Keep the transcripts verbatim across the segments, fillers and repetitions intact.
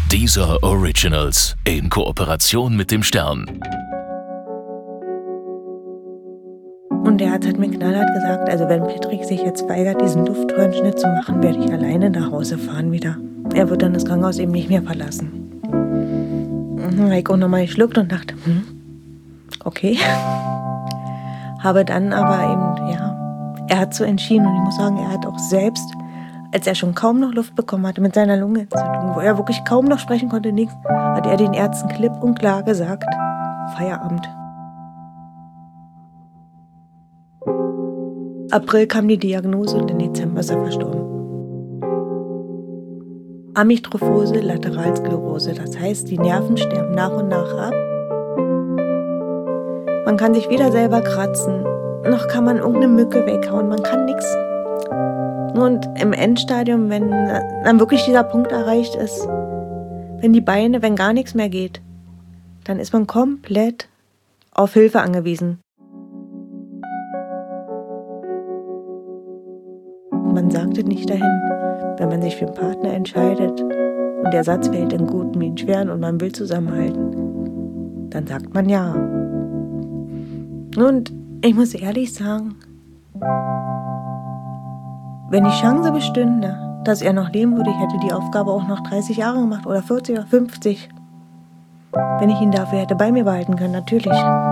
Deezer Originals in Kooperation mit dem Stern. Und der Arzt hat mir knallhart gesagt, also wenn Patrick sich jetzt weigert, diesen Luftröhrenschnitt zu machen, werde ich alleine nach Hause fahren wieder. Er wird dann das Krankenhaus eben nicht mehr verlassen. Dann habe ich auch nochmal geschluckt und dachte, hm, okay. Habe dann aber eben, ja, er hat so entschieden und ich muss sagen, er hat auch selbst, als er schon kaum noch Luft bekommen hatte mit seiner Lungenentzündung, wo er wirklich kaum noch sprechen konnte, nichts, hat er den Ärzten klipp und klar gesagt, Feierabend. April kam die Diagnose und im Dezember ist er verstorben. Amyotrophiose Lateralsklerose, das heißt, die Nerven sterben nach und nach ab. Man kann sich weder selber kratzen, noch kann man irgendeine Mücke weghauen, man kann nichts. Und im Endstadium, wenn dann wirklich dieser Punkt erreicht ist, wenn die Beine, wenn gar nichts mehr geht, dann ist man komplett auf Hilfe angewiesen. Man sagt es nicht dahin, wenn man sich für einen Partner entscheidet und der Satz fällt in guten wie in schweren und man will zusammenhalten, dann sagt man ja. Und ich muss ehrlich sagen, wenn die Chance bestünde, dass er noch leben würde, ich hätte die Aufgabe auch noch dreißig Jahre gemacht oder vierzig oder fünfzig, wenn ich ihn dafür hätte bei mir behalten können, natürlich.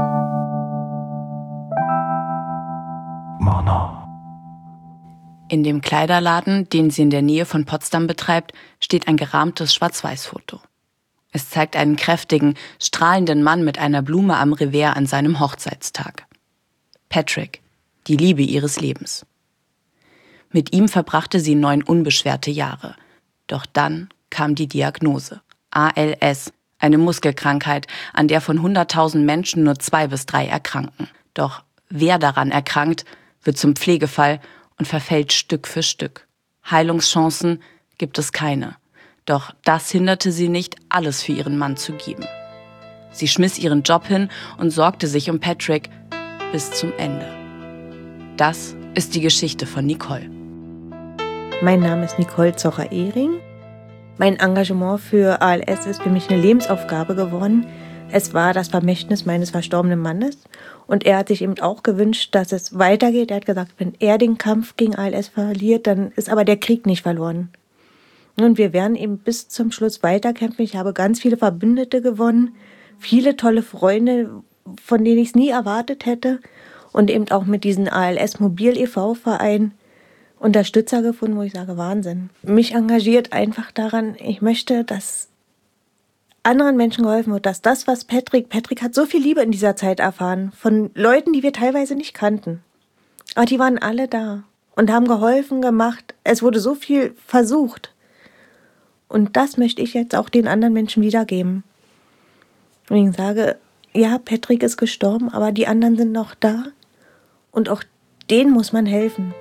Mona. In dem Kleiderladen, den sie in der Nähe von Potsdam betreibt, steht ein gerahmtes Schwarz-Weiß-Foto. Es zeigt einen kräftigen, strahlenden Mann mit einer Blume am Revers an seinem Hochzeitstag. Patrick, die Liebe ihres Lebens. Mit ihm verbrachte sie neun unbeschwerte Jahre. Doch dann kam die Diagnose. A L S, eine Muskelkrankheit, an der von hunderttausend Menschen nur zwei bis drei erkranken. Doch wer daran erkrankt, wird zum Pflegefall und verfällt Stück für Stück. Heilungschancen gibt es keine. Doch das hinderte sie nicht, alles für ihren Mann zu geben. Sie schmiss ihren Job hin und sorgte sich um Patrick bis zum Ende. Das ist die Geschichte von Nicole. Mein Name ist Nicole Zocher-Ehring. Mein Engagement für A L S ist für mich eine Lebensaufgabe geworden. Es war das Vermächtnis meines verstorbenen Mannes und er hat sich eben auch gewünscht, dass es weitergeht. Er hat gesagt, wenn er den Kampf gegen A L S verliert, dann ist aber der Krieg nicht verloren. Und wir werden eben bis zum Schluss weiterkämpfen. Ich habe ganz viele Verbündete gewonnen, viele tolle Freunde, von denen ich es nie erwartet hätte und eben auch mit diesem A L S Mobil e V-Verein Unterstützer gefunden, wo ich sage, Wahnsinn. Mich engagiert einfach daran, ich möchte, dass anderen Menschen geholfen wird, dass das, was Patrick, Patrick hat so viel Liebe in dieser Zeit erfahren, von Leuten, die wir teilweise nicht kannten. Aber die waren alle da und haben geholfen, gemacht. Es wurde so viel versucht. Und das möchte ich jetzt auch den anderen Menschen wiedergeben. Und ich sage, ja, Patrick ist gestorben, aber die anderen sind noch da. Und auch denen muss man helfen.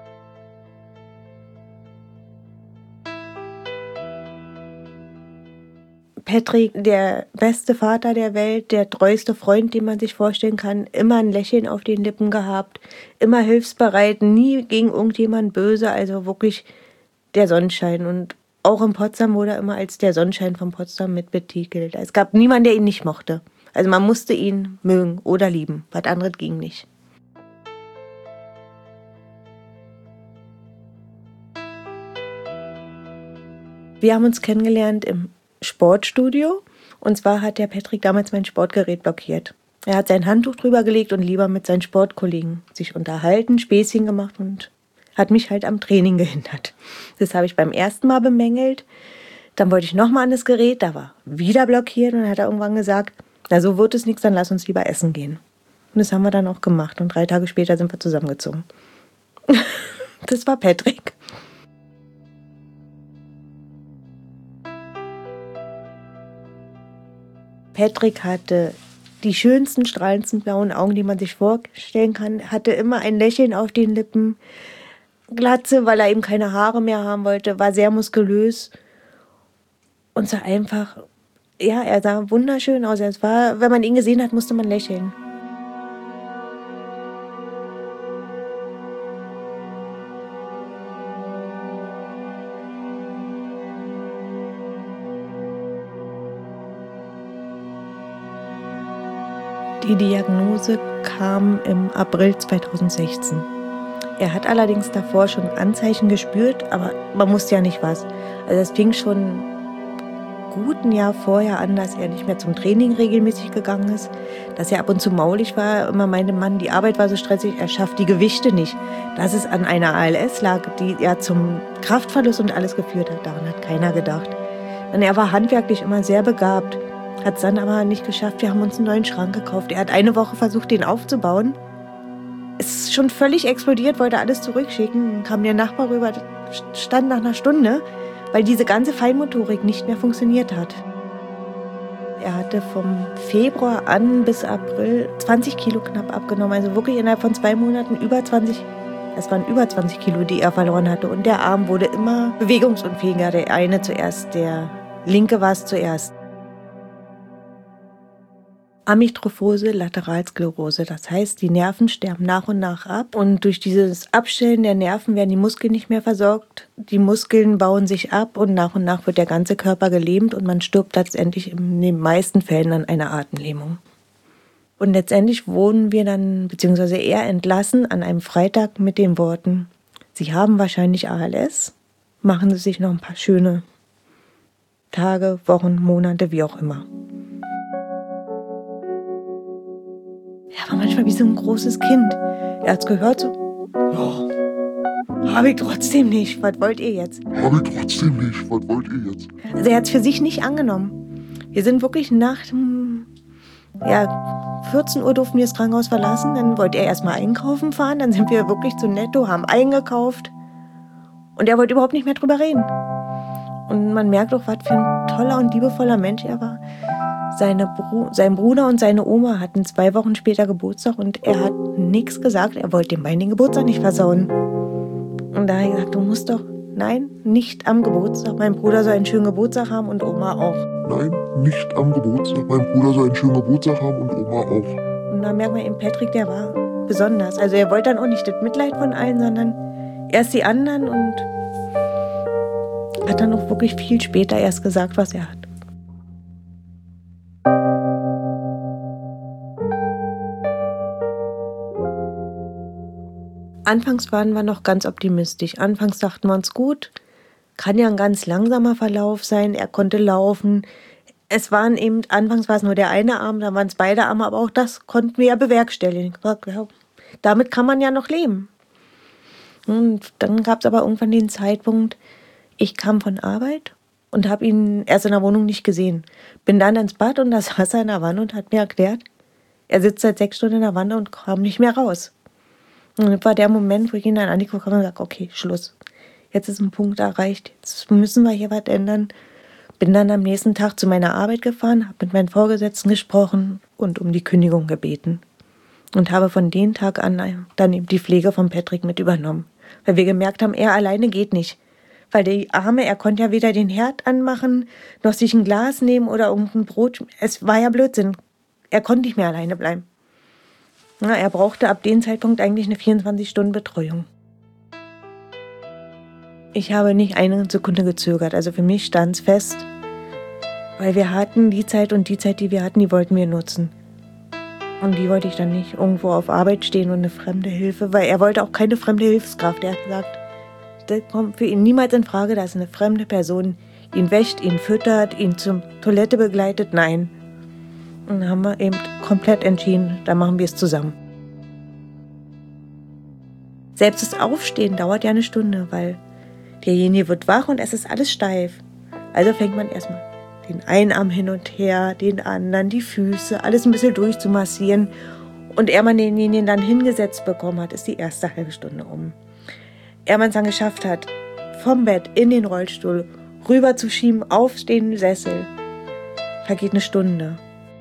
Patrick, der beste Vater der Welt, der treueste Freund, den man sich vorstellen kann, immer ein Lächeln auf den Lippen gehabt, immer hilfsbereit, nie gegen irgendjemand böse, also wirklich der Sonnenschein. Und auch in Potsdam wurde er immer als der Sonnenschein von Potsdam mit betitelt. Es gab niemanden, der ihn nicht mochte. Also man musste ihn mögen oder lieben, was anderes ging nicht. Wir haben uns kennengelernt im Sportstudio. Und zwar hat der Patrick damals mein Sportgerät blockiert. Er hat sein Handtuch drüber gelegt und lieber mit seinen Sportkollegen sich unterhalten, Späßchen gemacht und hat mich halt am Training gehindert. Das habe ich beim ersten Mal bemängelt. Dann wollte ich nochmal an das Gerät, da war wieder blockiert und dann hat er irgendwann gesagt, na so wird es nichts, dann lass uns lieber essen gehen. Und das haben wir dann auch gemacht und drei Tage später sind wir zusammengezogen. Das war Patrick. Patrick hatte die schönsten, strahlendsten blauen Augen, die man sich vorstellen kann, hatte immer ein Lächeln auf den Lippen, Glatze, weil er eben keine Haare mehr haben wollte, war sehr muskulös und sah einfach, ja, er sah wunderschön aus. Es war, wenn man ihn gesehen hat, musste man lächeln. Die Diagnose kam im April zweitausendsechzehn. Er hat allerdings davor schon Anzeichen gespürt, aber man wusste ja nicht was. Also es fing schon gut ein Jahr vorher an, dass er nicht mehr zum Training regelmäßig gegangen ist, dass er ab und zu maulig war. Immer meinte man, die Arbeit war so stressig, er schafft die Gewichte nicht. Dass es an einer A L S lag, die ja zum Kraftverlust und alles geführt hat, daran hat keiner gedacht. Und er war handwerklich immer sehr begabt, hat es dann aber nicht geschafft. Wir haben uns einen neuen Schrank gekauft. Er hat eine Woche versucht, den aufzubauen. Es ist schon völlig explodiert, wollte alles zurückschicken. Dann kam der Nachbar rüber, stand nach einer Stunde, weil diese ganze Feinmotorik nicht mehr funktioniert hat. Er hatte vom Februar an bis April zwanzig Kilo knapp abgenommen. Also wirklich innerhalb von zwei Monaten über zwanzig, es waren über zwanzig Kilo, die er verloren hatte. Und der Arm wurde immer bewegungsunfähiger. Der eine zuerst, der linke war es zuerst. Amyotrophiose, Lateralsklerose. Das heißt, die Nerven sterben nach und nach ab und durch dieses Abstellen der Nerven werden die Muskeln nicht mehr versorgt. Die Muskeln bauen sich ab und nach und nach wird der ganze Körper gelähmt und man stirbt letztendlich in den meisten Fällen an einer Atemlähmung. Und letztendlich wurden wir dann, beziehungsweise er entlassen an einem Freitag mit den Worten: Sie haben wahrscheinlich A L S, machen Sie sich noch ein paar schöne Tage, Wochen, Monate, wie auch immer. Er war manchmal wie so ein großes Kind. Er hat es gehört so, ja, habe ich trotzdem nicht, was wollt ihr jetzt? Habe ich trotzdem nicht, was wollt ihr jetzt? Also er hat es für sich nicht angenommen. Wir sind wirklich nach dem, ja, vierzehn Uhr durften wir das Krankenhaus verlassen, dann wollte er erstmal einkaufen fahren, dann sind wir wirklich zu Netto, haben eingekauft und er wollte überhaupt nicht mehr drüber reden. Und man merkt auch, was für ein toller und liebevoller Mensch er war. Seine Bru- sein Bruder und seine Oma hatten zwei Wochen später Geburtstag und er hat nichts gesagt. Er wollte dem Bein den Geburtstag nicht versauen. Und da hat er gesagt, du musst doch, nein, nicht am Geburtstag. Mein Bruder soll einen schönen Geburtstag haben und Oma auch. Nein, nicht am Geburtstag. Mein Bruder soll einen schönen Geburtstag haben und Oma auch. Und da merkt man eben, Patrick, der war besonders. Also er wollte dann auch nicht das Mitleid von allen, sondern erst die anderen und hat dann auch wirklich viel später erst gesagt, was er hat. Anfangs waren wir noch ganz optimistisch. Anfangs dachten wir uns, gut, kann ja ein ganz langsamer Verlauf sein. Er konnte laufen. Es waren eben, anfangs war es nur der eine Arm, dann waren es beide Arme, aber auch das konnten wir ja bewerkstelligen. Ja, damit kann man ja noch leben. Und dann gab es aber irgendwann den Zeitpunkt, ich kam von Arbeit und habe ihn erst in der Wohnung nicht gesehen. Bin dann ins Bad und da saß er in der Wanne und hat mir erklärt, er sitzt seit sechs Stunden in der Wanne und kam nicht mehr raus. Und das war der Moment, wo ich ihn dann angeguckt habe und gesagt, okay, Schluss. Jetzt ist ein Punkt erreicht, jetzt müssen wir hier was ändern. Bin dann am nächsten Tag zu meiner Arbeit gefahren, habe mit meinen Vorgesetzten gesprochen und um die Kündigung gebeten. Und habe von dem Tag an dann eben die Pflege von Patrick mit übernommen. Weil wir gemerkt haben, er alleine geht nicht. Weil die Arme, er konnte ja weder den Herd anmachen, noch sich ein Glas nehmen oder irgendein Brot. Es war ja Blödsinn. Er konnte nicht mehr alleine bleiben. Na, er brauchte ab dem Zeitpunkt eigentlich eine vierundzwanzig-Stunden-Betreuung. Ich habe nicht eine Sekunde gezögert. Also für mich stand es fest, weil wir hatten die Zeit und die Zeit, die wir hatten, die wollten wir nutzen. Und die wollte ich dann nicht irgendwo auf Arbeit stehen und eine fremde Hilfe, weil er wollte auch keine fremde Hilfskraft. Er hat gesagt, das kommt für ihn niemals in Frage, dass eine fremde Person ihn wäscht, ihn füttert, ihn zur Toilette begleitet. Nein. Und dann haben wir eben komplett entschieden, da machen wir es zusammen. Selbst das Aufstehen dauert ja eine Stunde, weil derjenige wird wach und es ist alles steif. Also fängt man erstmal den einen Arm hin und her, den anderen, die Füße, alles ein bisschen durchzumassieren. Und ehe man denjenigen dann hingesetzt bekommen hat, ist die erste halbe Stunde um. Ehe man es dann geschafft hat, vom Bett in den Rollstuhl rüber zu schieben, auf den Sessel, vergeht eine Stunde.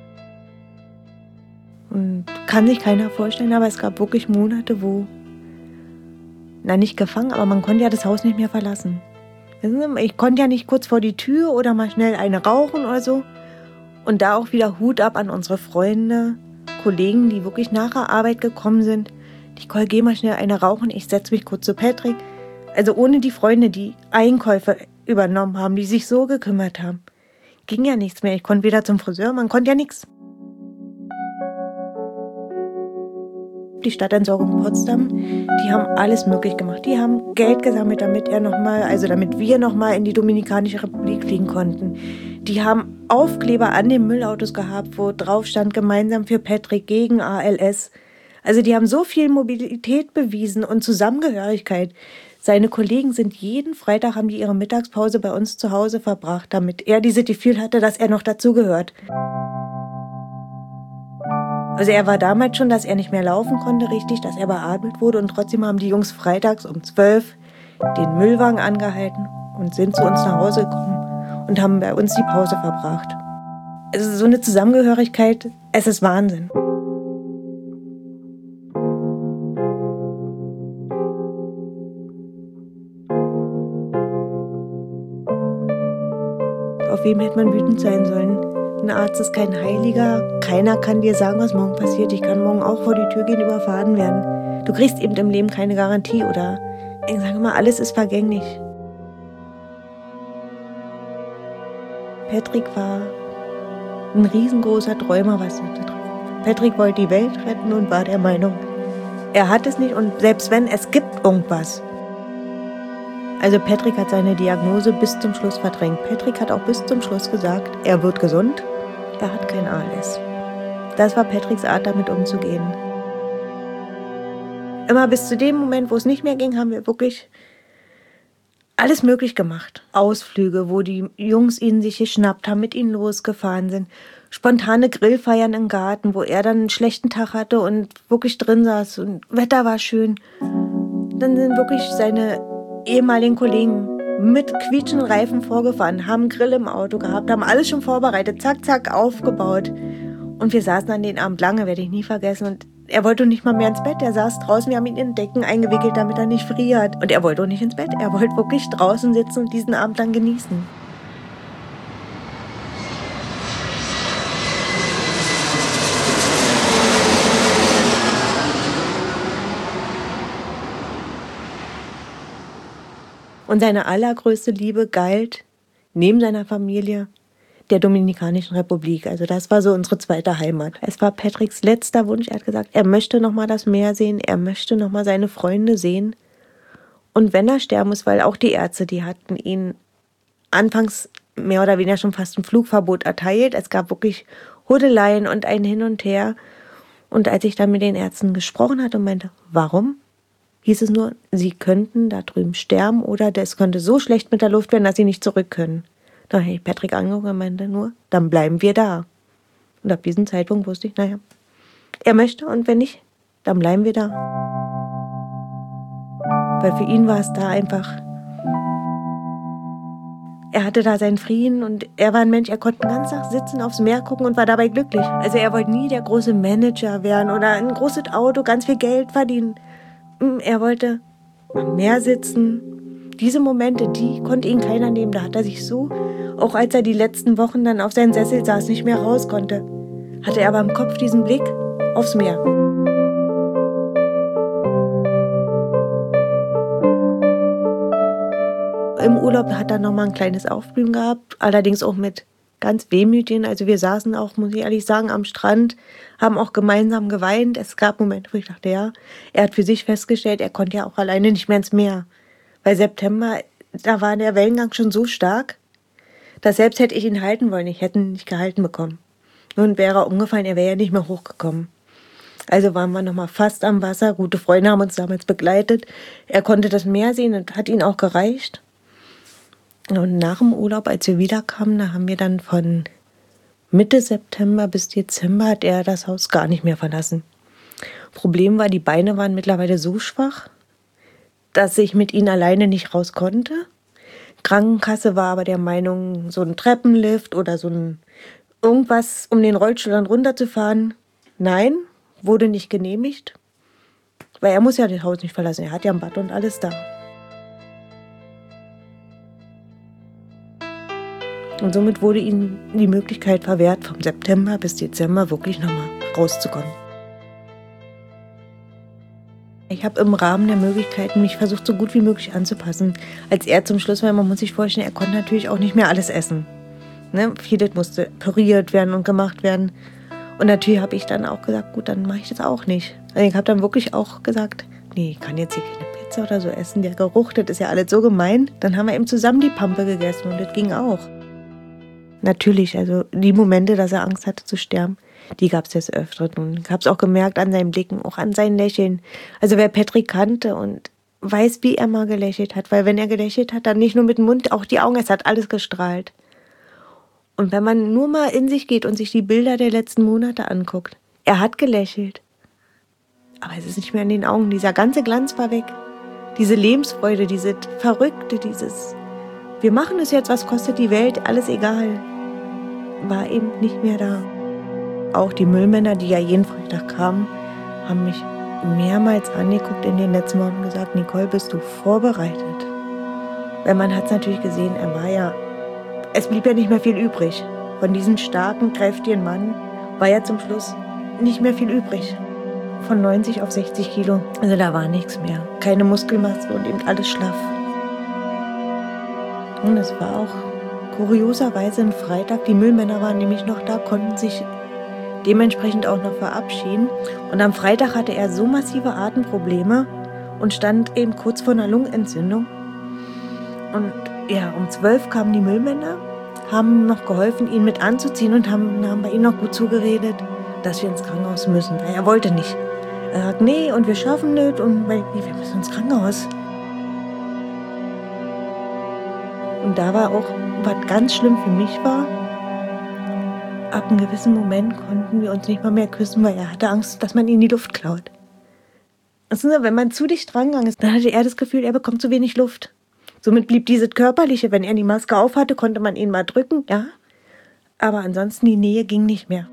Und kann sich keiner vorstellen, aber es gab wirklich Monate, wo, na nicht gefangen, aber man konnte ja das Haus nicht mehr verlassen. Ich konnte ja nicht kurz vor die Tür oder mal schnell eine rauchen oder so. Und da auch wieder Hut ab an unsere Freunde, Kollegen, die wirklich nach der Arbeit gekommen sind. Nicole, geh mal schnell eine rauchen, ich setze mich kurz zu Patrick. Also ohne die Freunde, die Einkäufe übernommen haben, die sich so gekümmert haben, ging ja nichts mehr. Ich konnte wieder zum Friseur, man konnte ja nichts. Die Stadtentsorgung Potsdam, die haben alles möglich gemacht. Die haben Geld gesammelt, damit er noch mal, also damit wir nochmal in die Dominikanische Republik fliegen konnten. Die haben Aufkleber an den Müllautos gehabt, wo drauf stand, gemeinsam für Patrick gegen A L S. Also die haben so viel Mobilität bewiesen und Zusammengehörigkeit. Seine Kollegen sind jeden Freitag, haben die ihre Mittagspause bei uns zu Hause verbracht, damit er dieses Gefühl hatte, dass er noch dazugehört. Also er war damals schon, dass er nicht mehr laufen konnte richtig, dass er beatmet wurde und trotzdem haben die Jungs freitags um zwölf den Müllwagen angehalten und sind zu uns nach Hause gekommen und haben bei uns die Pause verbracht. Also so eine Zusammengehörigkeit, es ist Wahnsinn. Auf wem hätte man wütend sein sollen? Ein Arzt ist kein Heiliger. Keiner kann dir sagen, was morgen passiert. Ich kann morgen auch vor die Tür gehen, überfahren werden. Du kriegst eben im Leben keine Garantie oder, ich sage mal, alles ist vergänglich. Patrick war ein riesengroßer Träumer, was das betrifft. Patrick wollte die Welt retten und war der Meinung, er hat es nicht und selbst wenn, es gibt irgendwas. Also Patrick hat seine Diagnose bis zum Schluss verdrängt. Patrick hat auch bis zum Schluss gesagt, er wird gesund, er hat kein A L S. Das war Patricks Art, damit umzugehen. Immer bis zu dem Moment, wo es nicht mehr ging, haben wir wirklich alles möglich gemacht. Ausflüge, wo die Jungs ihn sich geschnappt haben, mit ihnen losgefahren sind. Spontane Grillfeiern im Garten, wo er dann einen schlechten Tag hatte und wirklich drin saß und Wetter war schön. Dann sind wirklich seine ehemaligen Kollegen mit quietschenden Reifen vorgefahren, haben einen Grill im Auto gehabt, haben alles schon vorbereitet, zack, zack, aufgebaut. Und wir saßen an den Abend lange, werde ich nie vergessen. Und er wollte nicht mal mehr ins Bett. Er saß draußen, wir haben ihn in Decken eingewickelt, damit er nicht friert. Und er wollte auch nicht ins Bett. Er wollte wirklich draußen sitzen und diesen Abend dann genießen. Und seine allergrößte Liebe galt, neben seiner Familie, der Dominikanischen Republik. Also das war so unsere zweite Heimat. Es war Patricks letzter Wunsch. Er hat gesagt, er möchte noch mal das Meer sehen, er möchte noch mal seine Freunde sehen. Und wenn er sterben muss, weil auch die Ärzte, die hatten ihn anfangs mehr oder weniger schon fast ein Flugverbot erteilt. Es gab wirklich Hudeleien und ein Hin und Her. Und als ich dann mit den Ärzten gesprochen hatte und meinte, warum? Hieß es nur, sie könnten da drüben sterben oder es könnte so schlecht mit der Luft werden, dass sie nicht zurück können. Da habe ich Patrick angeguckt und meinte nur, dann bleiben wir da. Und ab diesem Zeitpunkt wusste ich, naja, er möchte und wenn nicht, dann bleiben wir da. Weil für ihn war es da einfach, er hatte da seinen Frieden und er war ein Mensch, er konnte den ganzen Tag sitzen, aufs Meer gucken und war dabei glücklich. Also er wollte nie der große Manager werden oder ein großes Auto, ganz viel Geld verdienen. Er wollte am Meer sitzen. Diese Momente, die konnte ihn keiner nehmen. Da hat er sich so, auch als er die letzten Wochen dann auf seinem Sessel saß, nicht mehr raus konnte, hatte er aber im Kopf diesen Blick aufs Meer. Im Urlaub hat er nochmal ein kleines Aufblühen gehabt, allerdings auch mit ganz wehmütigen. Also wir saßen auch, muss ich ehrlich sagen, am Strand, haben auch gemeinsam geweint. Es gab Momente, wo ich dachte, ja, er hat für sich festgestellt, er konnte ja auch alleine nicht mehr ins Meer. Weil September, da war der Wellengang schon so stark, dass selbst hätte ich ihn halten wollen, ich hätte ihn nicht gehalten bekommen. Nun wäre er umgefallen, er wäre ja nicht mehr hochgekommen. Also waren wir nochmal fast am Wasser. Gute Freunde haben uns damals begleitet. Er konnte das Meer sehen und hat ihn auch gereicht. Und nach dem Urlaub, als wir wiederkamen, da haben wir dann von Mitte September bis Dezember hat er das Haus gar nicht mehr verlassen. Problem war, die Beine waren mittlerweile so schwach, dass ich mit ihnen alleine nicht raus konnte. Krankenkasse war aber der Meinung, so ein Treppenlift oder so ein irgendwas, um den Rollstuhl dann runterzufahren. Nein, wurde nicht genehmigt, weil er muss ja das Haus nicht verlassen. Er hat ja ein Bad und alles da. Und somit wurde ihnen die Möglichkeit verwehrt, vom September bis Dezember wirklich nochmal rauszukommen. Ich habe im Rahmen der Möglichkeiten mich versucht, so gut wie möglich anzupassen. Als er zum Schluss war, man muss sich vorstellen, er konnte natürlich auch nicht mehr alles essen. Ne? Vieles musste püriert werden und gemacht werden. Und natürlich habe ich dann auch gesagt, gut, dann mache ich das auch nicht. Und ich habe dann wirklich auch gesagt, nee, ich kann jetzt hier keine Pizza oder so essen. Der Geruch, das ist ja alles so gemein. Dann haben wir eben zusammen die Pampe gegessen und das ging auch. Natürlich, also die Momente, dass er Angst hatte zu sterben, die gab es des Öfteren. Und ich habe es auch gemerkt an seinen Blicken, auch an seinen Lächeln. Also wer Patrick kannte und weiß, wie er mal gelächelt hat, weil wenn er gelächelt hat, dann nicht nur mit dem Mund, auch die Augen, es hat alles gestrahlt. Und wenn man nur mal in sich geht und sich die Bilder der letzten Monate anguckt, er hat gelächelt. Aber es ist nicht mehr in den Augen, dieser ganze Glanz war weg. Diese Lebensfreude, diese Verrückte, dieses wir machen es jetzt, was kostet die Welt, alles egal, war eben nicht mehr da. Auch die Müllmänner, die ja jeden Freitag kamen, haben mich mehrmals angeguckt in den letzten Wochen und gesagt, Nicole, bist du vorbereitet? Weil man hat es natürlich gesehen, er war ja, es blieb ja nicht mehr viel übrig. Von diesem starken, kräftigen Mann war ja zum Schluss nicht mehr viel übrig. Von neunzig auf sechzig Kilo, also da war nichts mehr. Keine Muskelmasse und eben alles schlaff. Und es war auch kurioserweise ein Freitag, die Müllmänner waren nämlich noch da, konnten sich dementsprechend auch noch verabschieden. Und am Freitag hatte er so massive Atemprobleme und stand eben kurz vor einer Lungenentzündung. Und ja, um zwölf kamen die Müllmänner, haben noch geholfen, ihn mit anzuziehen und haben, haben bei ihm noch gut zugeredet, dass wir ins Krankenhaus müssen. Er wollte nicht. Er sagt, nee, und wir schaffen das und wir müssen ins Krankenhaus. Und da war auch, was ganz schlimm für mich war, ab einem gewissen Moment konnten wir uns nicht mal mehr küssen, weil er hatte Angst, dass man ihm die Luft klaut. Also, wenn man zu dicht drangegangen ist, dann hatte er das Gefühl, er bekommt zu wenig Luft. Somit blieb dieses Körperliche, wenn er die Maske aufhatte, konnte man ihn mal drücken, ja. Aber ansonsten die Nähe ging nicht mehr.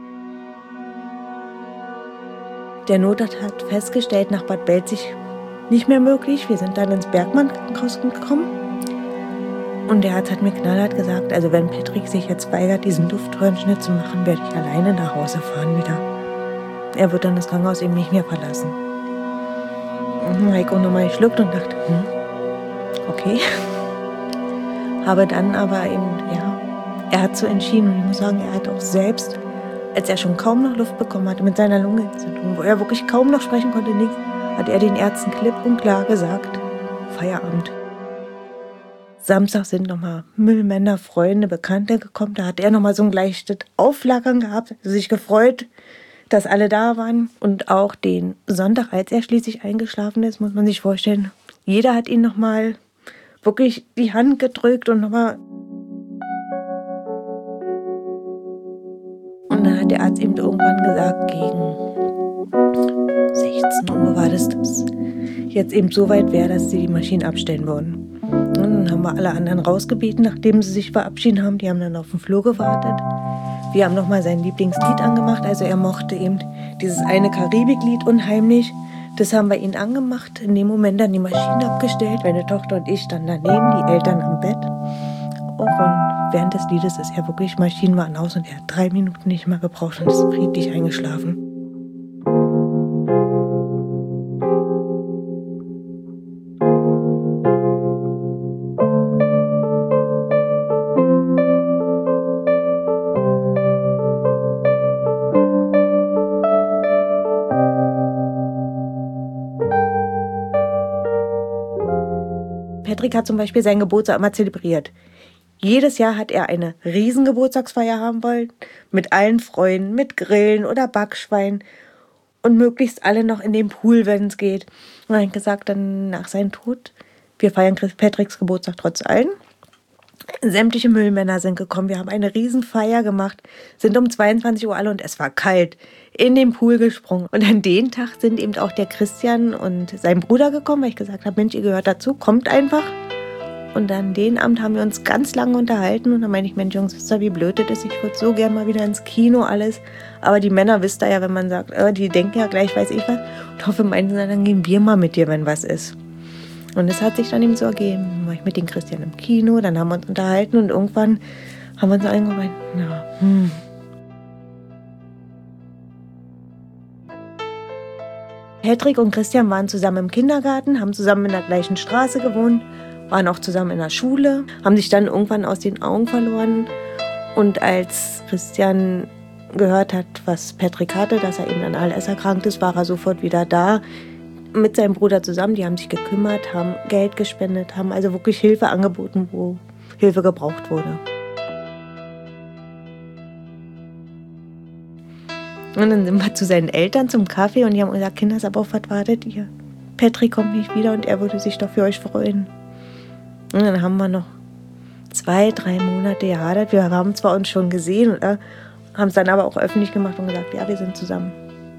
Der Notarzt hat festgestellt, nach Bad Belzig nicht mehr möglich. Wir sind dann ins Bergmann-Krankenhaus gekommen. Und der Arzt hat mir knallhart gesagt, also wenn Patrick sich jetzt weigert, diesen Luftröhrenschnitt zu machen, werde ich alleine nach Hause fahren wieder. Er wird dann das Krankenhaus eben nicht mehr verlassen. Und dann habe ich auch nochmal geschluckt und dachte, hm, okay. Habe dann aber eben, ja, er hat so entschieden. Und ich muss sagen, er hat auch selbst, als er schon kaum noch Luft bekommen hatte mit seiner Lungenentzündung, wo er wirklich kaum noch sprechen konnte, nichts, hat er den Ärzten klipp und klar gesagt, Feierabend. Samstag sind nochmal Müllmänner, Freunde, Bekannte gekommen. Da hat er nochmal so ein leichtes Aufflackern gehabt, sich gefreut, dass alle da waren. Und auch den Sonntag, als er schließlich eingeschlafen ist, muss man sich vorstellen, jeder hat ihn nochmal wirklich die Hand gedrückt und nochmal. Und dann hat der Arzt eben irgendwann gesagt, gegen sechzehn Uhr war das, dass jetzt eben so weit wäre, dass sie die Maschinen abstellen würden. Und dann haben wir alle anderen rausgebeten, nachdem sie sich verabschieden haben. Die haben dann auf dem Flur gewartet. Wir haben nochmal sein Lieblingslied angemacht. Also er mochte eben dieses eine Karibiklied unheimlich. Das haben wir ihn angemacht. In dem Moment dann die Maschine abgestellt. Meine Tochter und ich standen daneben, die Eltern am Bett. Und während des Liedes ist er wirklich, Maschinen waren aus und er hat drei Minuten nicht mal gebraucht und ist friedlich eingeschlafen. Patrick hat zum Beispiel seinen Geburtstag immer zelebriert. Jedes Jahr hat er eine riesen Geburtstagsfeier haben wollen, mit allen Freunden, mit Grillen oder Backschwein und möglichst alle noch in den Pool, wenn es geht. Und er hat gesagt, dann nach seinem Tod, wir feiern Patricks Geburtstag trotz allem. Sämtliche Müllmänner sind gekommen, wir haben eine riesen Feier gemacht, sind um zweiundzwanzig Uhr alle und es war kalt, in den Pool gesprungen. Und an den Tag sind eben auch der Christian und sein Bruder gekommen, weil ich gesagt habe, Mensch, ihr gehört dazu, kommt einfach. Und an den Abend haben wir uns ganz lange unterhalten und dann meine ich, Mensch, Jungs, wisst ihr, wie blöd das ist, ich würde so gerne mal wieder ins Kino, alles. Aber die Männer, wisst ihr ja, wenn man sagt, äh, die denken ja gleich, weiß ich was. Und hoffe, meinten sie, dann gehen wir mal mit dir, wenn was ist. Und es hat sich dann eben so ergeben. Dann war ich mit den Christian im Kino, dann haben wir uns unterhalten und irgendwann haben wir uns eingemeint, na, hm. Patrick und Christian waren zusammen im Kindergarten, haben zusammen in der gleichen Straße gewohnt, waren auch zusammen in der Schule, haben sich dann irgendwann aus den Augen verloren. Und als Christian gehört hat, was Patrick hatte, dass er eben an A L S erkrankt ist, war er sofort wieder da. Mit seinem Bruder zusammen, die haben sich gekümmert, haben Geld gespendet, haben also wirklich Hilfe angeboten, wo Hilfe gebraucht wurde. Und dann sind wir zu seinen Eltern zum Kaffee und die haben gesagt, Kinder, aber auf was wartet ihr? Patrick kommt nicht wieder und er würde sich doch für euch freuen. Und dann haben wir noch zwei, drei Monate gehadert. Wir haben zwar uns schon gesehen, oder? Haben es dann aber auch öffentlich gemacht und gesagt, ja, wir sind zusammen.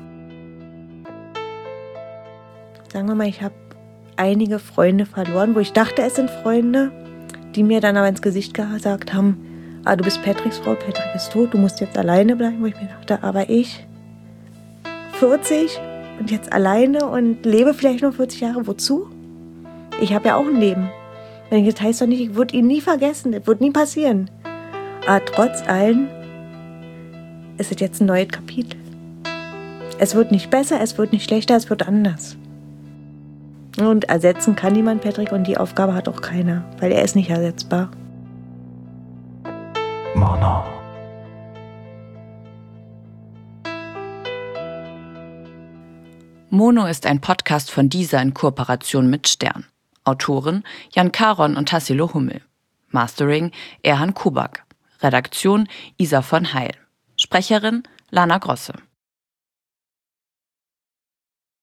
Sagen wir mal, ich habe einige Freunde verloren, wo ich dachte, es sind Freunde, die mir dann aber ins Gesicht gesagt haben, ah, du bist Patricks Frau, Patrick ist tot, du musst jetzt alleine bleiben. Wo ich mir dachte, aber ich, vierzig und jetzt alleine und lebe vielleicht nur vierzig Jahre, wozu? Ich habe ja auch ein Leben. Das heißt doch nicht, ich würde ihn nie vergessen, das wird nie passieren. Aber trotz allem ist es jetzt ein neues Kapitel. Es wird nicht besser, es wird nicht schlechter, es wird anders. Und ersetzen kann niemand Patrick und die Aufgabe hat auch keiner, weil er ist nicht ersetzbar. Mono. Mono ist ein Podcast von Deezer in Kooperation mit Stern. Autoren Jan Karon und Tassilo Hummel. Mastering Erhan Kubak. Redaktion Isa von Heil. Sprecherin Lana Grosse.